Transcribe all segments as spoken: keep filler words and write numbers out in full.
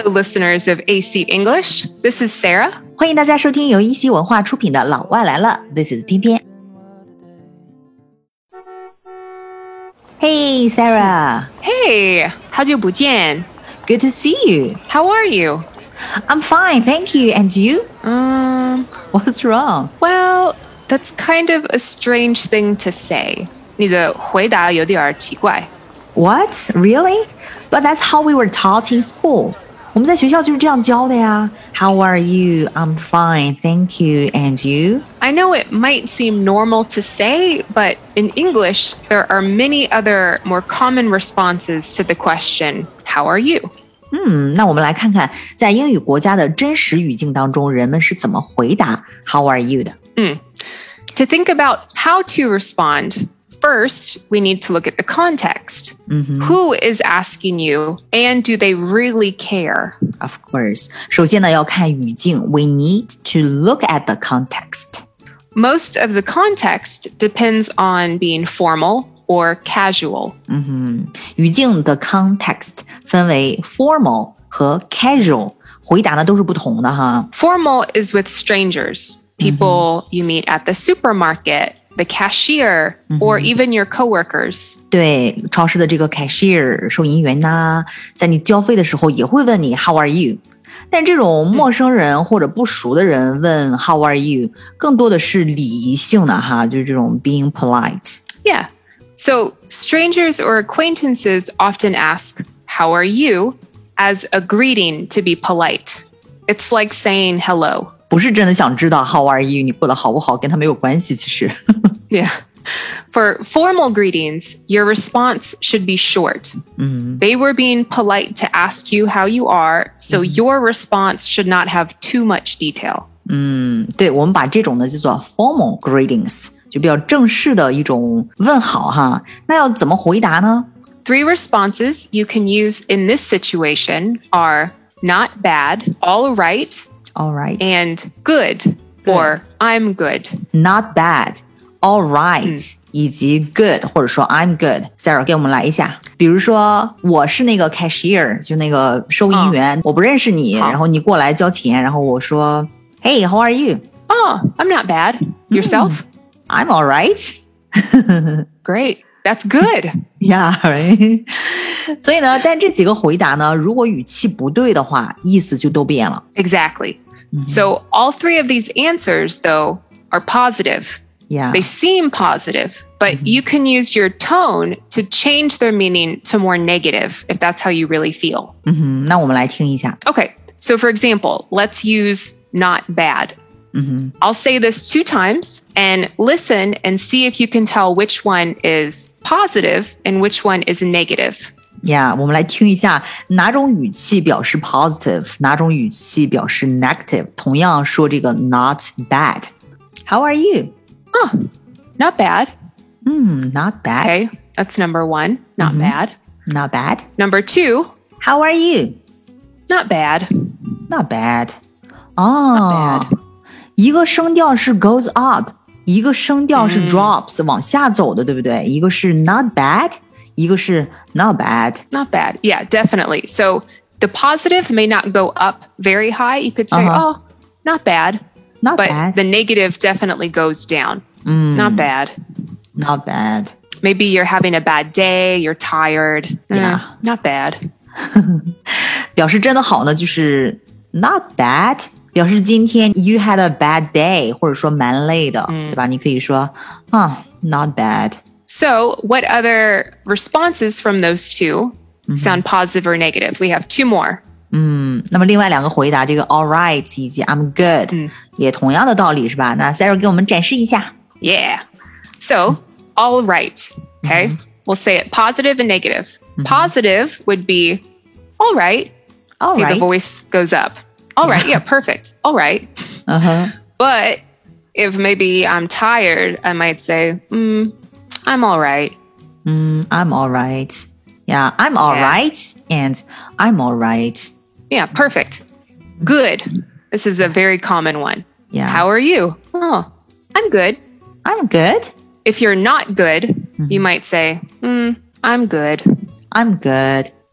listeners of A C English. This is Sarah. 欢迎大家收听由一席文化出品的《老外来了》。This is 偏偏。Hey, Sarah. Hey, 好久不见. Good to see you. How are you? I'm fine, thank you. And you? Um, What's wrong? Well, that's kind of a strange thing to say. 你的回答有点奇怪。 What? Really? But that's how we were taught in school. 我们在学校就是这样教的呀。How are you? I'm fine, thank you. And you? I know it might seem normal to say, but in English, there are many other more common responses to the question, how are you? 嗯，那我们来看看在英语国家的真实语境当中，人们是怎么回答 How are you 的。 嗯 To think about how to respond,First, we need to look at the context. Mm-hmm. Who is asking you, and do they really care? Of course. 首先呢，要看语境。We need to look at the context. Most of the context depends on being formal or casual. 嗯哼，语境的 context 分为 formal 和 casual， 回答呢都是不同的哈。 Formal is with strangers, people、mm-hmm. you meet at the supermarket.The cashier, or even your coworkers. 对，超市的这个 cashier 收银员呐，在你交费的时候也会问你 How are you？ 但这种陌生人或者不熟的人问 How are you？ 更多的是礼仪性的哈，就是这种 being polite. Yeah. So strangers or acquaintances often ask How are you? As a greeting to be polite. It's like saying hello. 不是真的想知道 How are you 你过得好不好跟他没有关系其实 Yeah. For formal greetings, your response should be short. Mm-hmm. They were being polite to ask you how you are, so mm-hmm. your response should not have too much detail. 嗯，对，我们把这种呢叫做 formal greetings 就比较正式的一种问好哈。那要怎么回答呢？ Three responses you can use in this situation are not bad, all right,All right. And good, good. Or I'm good. Not bad. All right. 嗯、 以及 good 或者说 I'm good. Sarah 给我们来一下。比如说我是那个 cashier 就那个收银员、哦、我不认识你然后你过来交钱然后我说 Hey, how are you? Oh, I'm not bad. Yourself? Mm, I'm all right. Great. That's good. Yeah, right. 所以呢，但这几个回答呢，如果语气不对的话，意思就都变了。 Exactly.Mm-hmm. So all three of these answers, though, are positive. Yeah. They seem positive, but mm-hmm. you can use your tone to change their meaning to more negative if that's how you really feel. 嗯哼，那我们来听一下。 Okay, so for example, let's use not bad.Mm-hmm. I'll say this two times and listen and see if you can tell which one is positive and which one is negative.Yeah, 我们来听一下哪种语气表示 positive， 哪种语气表示 negative。同样说这个 not bad. How are you? Oh, not bad. Hmm, not bad. Okay, that's number one. Not mm-hmm. bad. Not bad. Number two. How are you? Not bad. Not bad. 哦、 Not bad. 一个声调是 goes up， 一个声调是 drops、嗯、往下走的，对不对？一个是 not bad。一个是 not bad. Not bad. Yeah, definitely. So the positive may not go up very high. You could say, uh-huh. oh, not bad. Not but bad. the negative definitely goes down. Mm. Not bad. Not bad. Maybe you're having a bad day. You're tired. Yeah. Eh, not bad. 表示真的好呢，就是 not bad. 表示今天 you had a bad day 或者说蛮累的、嗯、对吧？你可以说啊 not bad.So, what other responses from those two mm-hmm. sound positive or negative? We have two more. 嗯，那么另外两个回答，这个 all right 以及 I'm good、嗯、也同样的道理是吧？那 Sarah 给我们展示一下。 Yeah. So, all right. Okay. Mm-hmm. We'll say it positive and negative. Mm-hmm. Positive would be all right. All See, right. the voice goes up. All right. Yeah, perfect. All right. Uh-huh. But if maybe I'm tired, I might say, mm,I'm all right. Mm, I'm all right. Yeah, I'm all yeah. right. And I'm all right. Yeah, perfect. Good. This is a very common one. Yeah. How are you? Oh, I'm good. I'm good. If you're not good, mm-hmm. you might say, mm, I'm good. I'm good.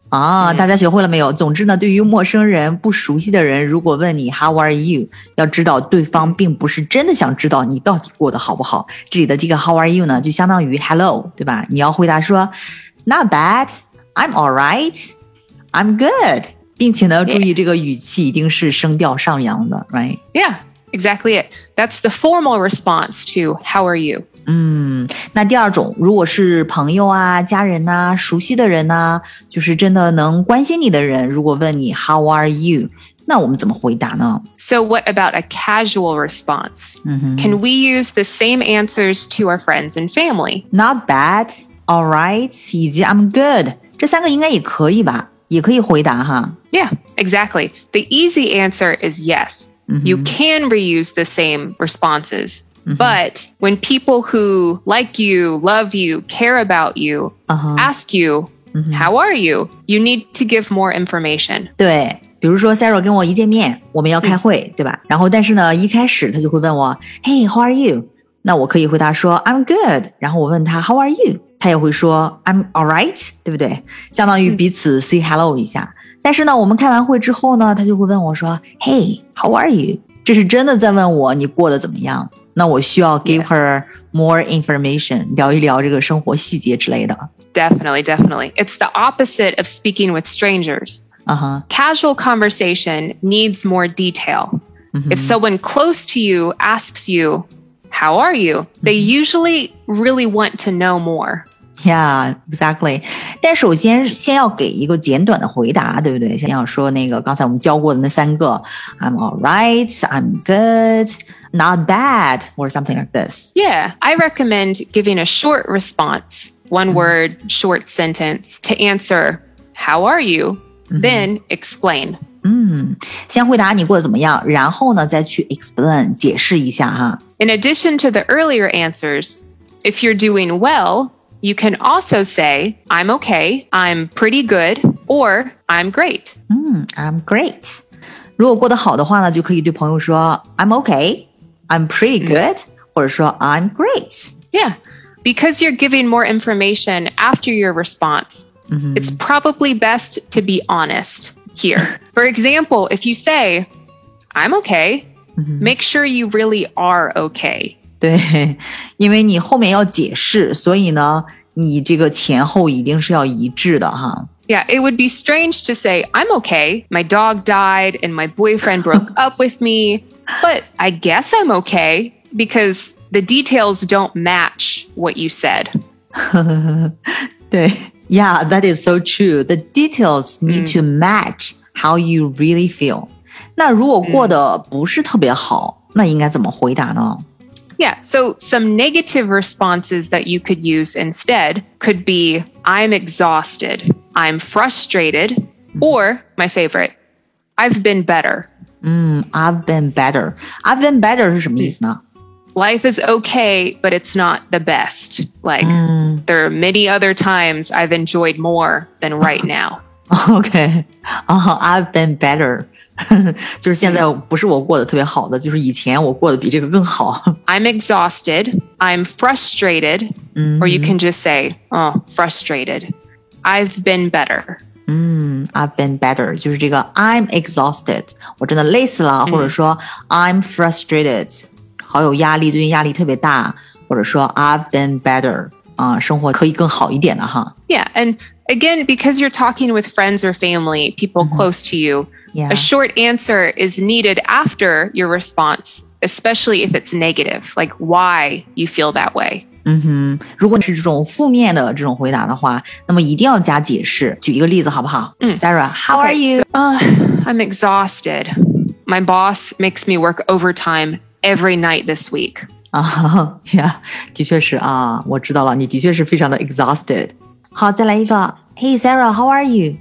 啊，大家学会了没有？总之呢，对于陌生人、不熟悉的人，如果问你 How are you， 要知道对方并不是真的想知道你到底过得好不好。这里的这个 How are you 呢，就相当于 Hello， 对吧？你要回答说 Not bad, I'm alright, I'm good， 并且呢，注意这个语气一定是声调上扬的 ，right？ Yeah, exactly it. That's the formal response to How are you? 嗯，那第二种，如果是朋友啊、家人呐、熟悉的人呐，就是真的能关心你的人，如果问你 How are you， 那我们怎么回答呢？ So what about a casual response? Mm-hmm. Can we use the same answers to our friends and family? Not bad, all right, 以及 I'm good， 这三个应该也可以吧？也可以回答哈。 Yeah, exactly. The easy answer is yes. Mm-hmm. You can reuse the same responses.Mm-hmm. But when people who like you, love you, care about you, uh-huh. ask you, mm-hmm. how are you? You need to give more information. 对，比如说 Sarah 跟我一见面，我们要开会，嗯、对吧？然后但是呢，一开始他就会问我 Hey, how are you? 那我可以回答说 I'm good. 然后我问他 How are you? 他也会说 I'm alright, 对不对？相当于彼此 say hello 一下。嗯、但是呢，我们开完会之后呢，他就会问我说 Hey, how are you? 这是真的在问我你过得怎么样。那我需要 give her more information， 聊一聊这个生活细节之类的。 Definitely, definitely. It's the opposite of speaking with strangers. Uh-huh. Casual conversation needs more detail. Mm-hmm. If someone close to you asks you, how are you? They usually really want to know more. Yeah, exactly. 但首先先要给一个简短的回答，对不对？先要说那个刚才我们教过的那三个 I'm all right, I'm good, not bad, or something like this. Yeah, I recommend giving a short response, one word, short sentence to answer, how are you? Mm-hmm. Then explain. 嗯，先回答你过得怎么样，然后呢再去 explain 解释一下哈。 In addition to the earlier answers, if you're doing well,You can also say, I'm okay, I'm pretty good, or I'm great. 嗯 I'm great. 如果过得好的话呢，就可以对朋友说 I'm okay, I'm pretty good, 或者说 I'm great. Yeah, because you're giving more information after your response, mm-hmm. it's probably best to be honest here. For example, if you say, I'm okay, mm-hmm. make sure you really are okay. 对，因为你后面要解释，所以呢，你这个前后一定是要一致的哈。 Yeah, it would be strange to say, I'm okay, my dog died and my boyfriend broke up with me, but I guess I'm okay because the details don't match what you said. 对 Yeah, that is so true. The details need、嗯、to match how you really feel. 那如果过得不是特别好，嗯、那应该怎么回答呢 ？Yeah, so some negative responses that you could use instead could be, I'm exhausted, I'm frustrated, or, my favorite, I've been better. 嗯 I've been better. I've been better 是什么意思呢？ Life is okay, but it's not the best. Like, 嗯 there are many other times I've enjoyed more than right now. Okay, uh, I've been better.就是现在不是我过得特别好的，就是以前我过得比这个更好。 I'm exhausted, I'm frustrated, mm-hmm. or you can just say, oh, frustrated. I've been better. 嗯 I've been better 就是这个 I'm exhausted 我真的累死了、嗯、或者说 I'm frustrated 好有压力最近压力特别大或者说 I've been better 啊、生活可以更好一点的哈 Yeah, and again, because you're talking with friends or family, people mm-hmm. close to you,Yeah. A short answer is needed after your response, especially if it's negative, like why you feel that way. 嗯哼，如果是这种负面的这种回答的话，那么一定要加解释。举一个例子好不好？嗯 Sarah, how okay, are you? So, uh, I'm exhausted. My boss makes me work overtime every night this week. 啊 ，Yeah, 的确是啊，我知道了，你的确是非常的 exhausted. 好，再来一个。Hey Sarah, how are you?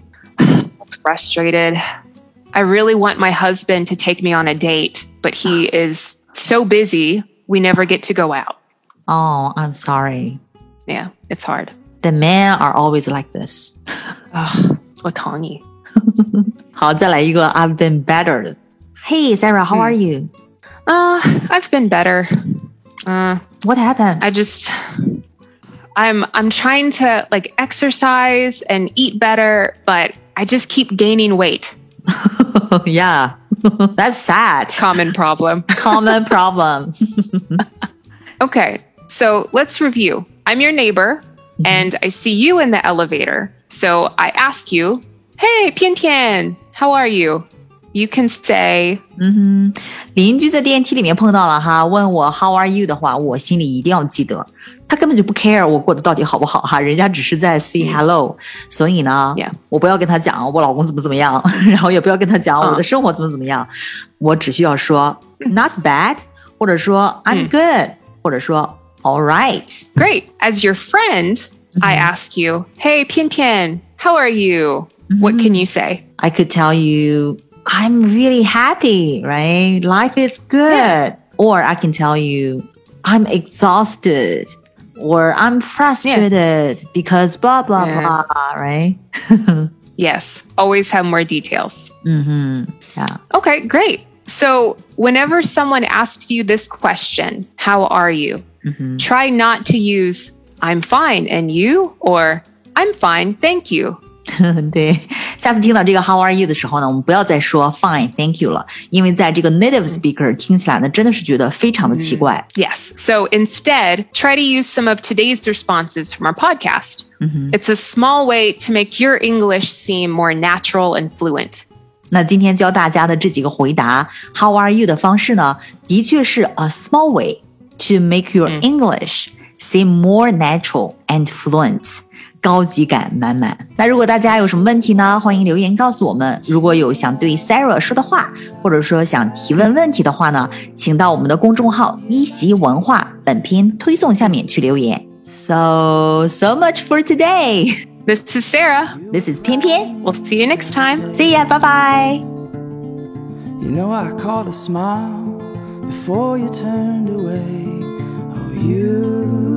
Frustrated.I really want my husband to take me on a date, but he is so busy, we never get to go out. Oh, I'm sorry. Yeah, it's hard. The men are always like this. 啊，我讨厌。 好，再来一个 I've been better. Hey, Sarah, how are you? Uh, I've been better. Uh, what happened? I just, I'm, I'm trying to like exercise and eat better, but I just keep gaining weight. Yeah, that's sad. Common problem. Common problem. Okay, so let's review. I'm your neighbor, mm-hmm. and I see you in the elevator. So I ask you, hey, 偏偏, how are you? You can say, 嗯哼，邻居在电梯里面碰到了哈，问我 How are you 的话，我心里一定要记得，他根本就不 care 我过得到底好不好哈，人家只是在 say hello，、嗯、所以呢， yeah. 我不要跟他讲我老公怎么怎么样，然后也不要跟他讲我的生活怎么怎么样，嗯、我只需要说 not bad， 或者说 I'm good，、嗯、或者说 all right. Great. As your friend, mm-hmm. I ask you, hey, 偏偏, how are you? Mm-hmm. What can you say? I could tell you,I'm really happy, right? Life is good. Yeah. Or I can tell you, I'm exhausted. Or I'm frustrated yeah. because blah, blah, yeah. blah, right? Yes. Always have more details. Mm-hmm. Yeah. Okay, great. So whenever someone asks you this question, how are you? Mm-hmm. Try not to use, I'm fine, and you? Or I'm fine, thank you. 对，下次听到这个 How are you 的时候呢，我们不要再说 Fine, thank you 了，因为在这个 native speaker 听起来呢，真的是觉得非常的奇怪。 Yes, so instead, try to use some of today's responses from our podcast. Mm-hmm. It's a small way to make your English seem more natural and fluent. 那今天教大家的这几个回答 How are you 的方式呢，的确是 a small way to make your English seem more natural and fluent.高级感满满。那如果大家有什么问题呢，欢迎留言告诉我们。如果有想对 Sarah 说的话，或者说想提问问题的话呢，请到我们的公众号一席文化本篇推送下面去留言。So, so much for today. This is Sarah. This is 偏偏. We'll see you next time. See ya. Bye bye. You know I caught a smile before you turned away. Oh, you